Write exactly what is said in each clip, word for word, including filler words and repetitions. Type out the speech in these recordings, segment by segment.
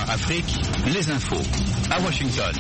Afrique, les infos à Washington.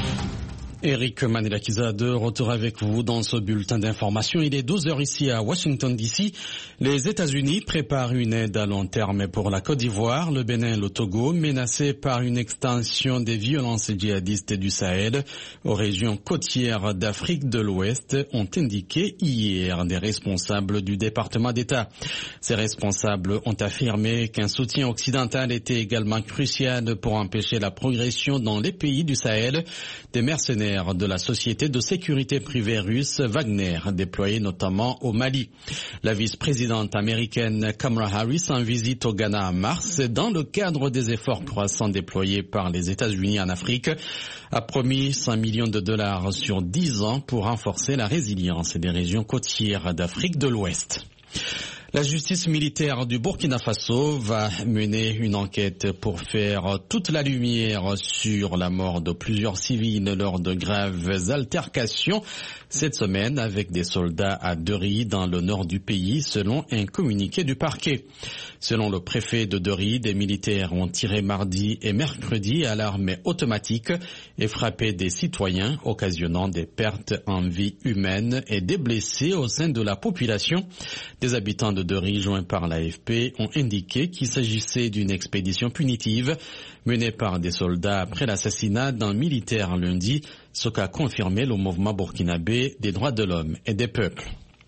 Eric Manelakiza de retour avec vous dans ce bulletin d'information. Il est douze heures ici à Washington D C. Les États-Unis préparent une aide à long terme pour la Côte d'Ivoire, le Bénin et le Togo, menacés par une extension des violences djihadistes du Sahel aux régions côtières d'Afrique de l'Ouest, ont indiqué hier des responsables du département d'État. Ces responsables ont affirmé qu'un soutien occidental était également crucial pour empêcher la progression dans les pays du Sahel des mercenaires de la société de sécurité privée russe Wagner, déployée notamment au Mali. La vice-présidente américaine Kamala Harris, en visite au Ghana en mars, dans le cadre des efforts croissants déployés par les États-Unis en Afrique, a promis cent millions de dollars sur dix ans pour renforcer la résilience des régions côtières d'Afrique de l'Ouest. La justice militaire du Burkina Faso va mener une enquête pour faire toute la lumière sur la mort de plusieurs civils lors de graves altercations cette semaine avec des soldats à Deri dans le nord du pays, selon un communiqué du parquet. Selon le préfet de Deri, des militaires ont tiré mardi et mercredi à l'arme automatique et frappé des citoyens, occasionnant des pertes en vie humaine et des blessés au sein de la population. Des habitants de Deri joints par l'A F P ont indiqué qu'il s'agissait d'une expédition punitive menée par des soldats après l'assassinat d'un militaire lundi, ce qu'a confirmé le mouvement burkinabé des droits de l'homme et des peuples.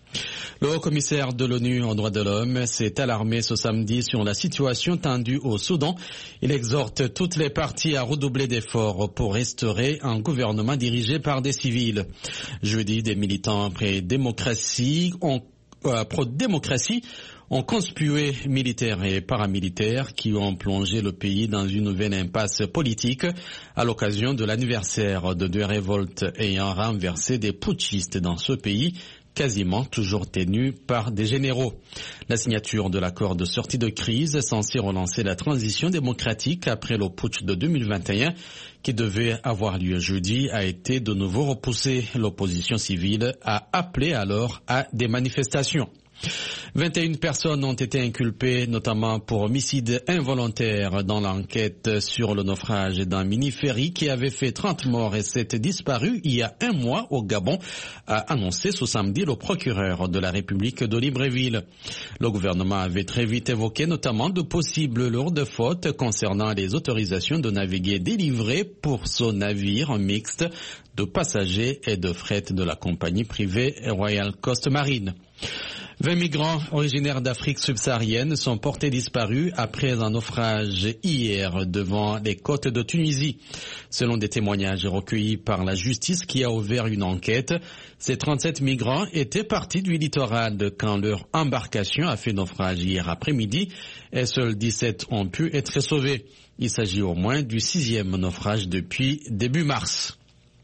Le haut-commissaire de l'ONU aux droits de l'homme s'est alarmé ce samedi sur la situation tendue au Soudan. Il exhorte toutes les parties à redoubler d'efforts pour restaurer un gouvernement dirigé par des civils. Jeudi, des militants pré-démocratie ont euh, pro-démocratie ont conspué militaires et paramilitaires qui ont plongé le pays dans une nouvelle impasse politique à l'occasion de l'anniversaire de deux révoltes ayant renversé des putschistes dans ce pays, quasiment toujours tenu par des généraux. La signature de l'accord de sortie de crise censé relancer la transition démocratique après le putsch de deux mille vingt et un qui devait avoir lieu jeudi a été de nouveau repoussée. L'opposition civile a appelé alors à des manifestations. vingt et une personnes ont été inculpées, notamment pour homicide involontaire dans l'enquête sur le naufrage d'un mini-ferry qui avait fait trente morts et sept disparus il y a un mois au Gabon, a annoncé ce samedi le procureur de la République de Libreville. Le gouvernement avait très vite évoqué notamment de possibles lourdes fautes concernant les autorisations de naviguer délivrées pour ce navire mixte de passagers et de fret de la compagnie privée Royal Coast Marine. vingt migrants originaires d'Afrique subsaharienne sont portés disparus après un naufrage hier devant les côtes de Tunisie. Selon des témoignages recueillis par la justice qui a ouvert une enquête, ces trente-sept migrants étaient partis du littoral quand leur embarcation a fait naufrage hier après-midi et seuls dix-sept ont pu être sauvés. Il s'agit au moins du sixième naufrage depuis début mars.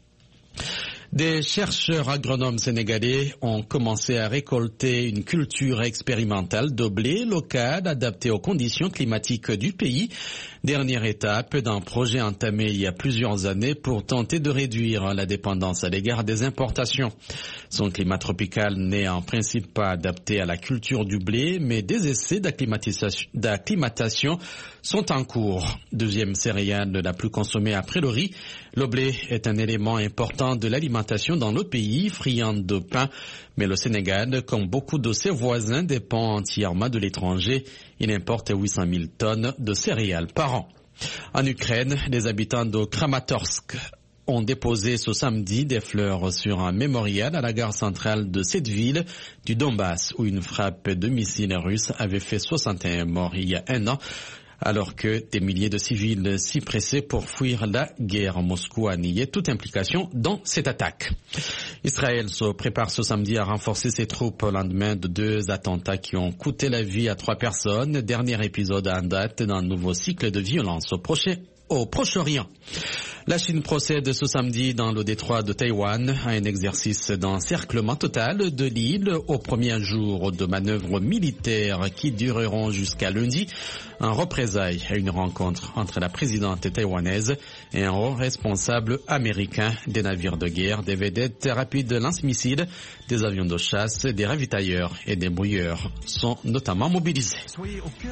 Des chercheurs agronomes sénégalais ont commencé à récolter une culture expérimentale de blé local adaptée aux conditions climatiques du pays. Dernière étape d'un projet entamé il y a plusieurs années pour tenter de réduire la dépendance à l'égard des importations. Son climat tropical n'est en principe pas adapté à la culture du blé, mais des essais d'acclimatisation, d'acclimatation sont en cours. Deuxième céréale la plus consommée après le riz, le blé est un élément important de l'alimentation dans le pays, friand de pain. Mais le Sénégal, comme beaucoup de ses voisins, dépend entièrement de l'étranger. Il importe huit cent mille tonnes de céréales par an. En Ukraine, les habitants de Kramatorsk ont déposé ce samedi des fleurs sur un mémorial à la gare centrale de cette ville du Donbass, où une frappe de missiles russes avait fait soixante et un morts il y a un an. Alors que des milliers de civils s'y pressaient pour fuir la guerre. Moscou a nié toute implication dans cette attaque. Israël se prépare ce samedi à renforcer ses troupes au lendemain de deux attentats qui ont coûté la vie à trois personnes. Dernier épisode en date d'un nouveau cycle de violence au Proche, au Proche-Orient. La Chine procède ce samedi dans le détroit de Taïwan à un exercice d'encerclement total de l'île au premier jour de manœuvres militaires qui dureront jusqu'à lundi, en représailles à une rencontre entre la présidente taïwanaise et un haut responsable américain. Des navires de guerre, des vedettes rapides lance-missiles, des avions de chasse, des ravitailleurs et des brouilleurs sont notamment mobilisés.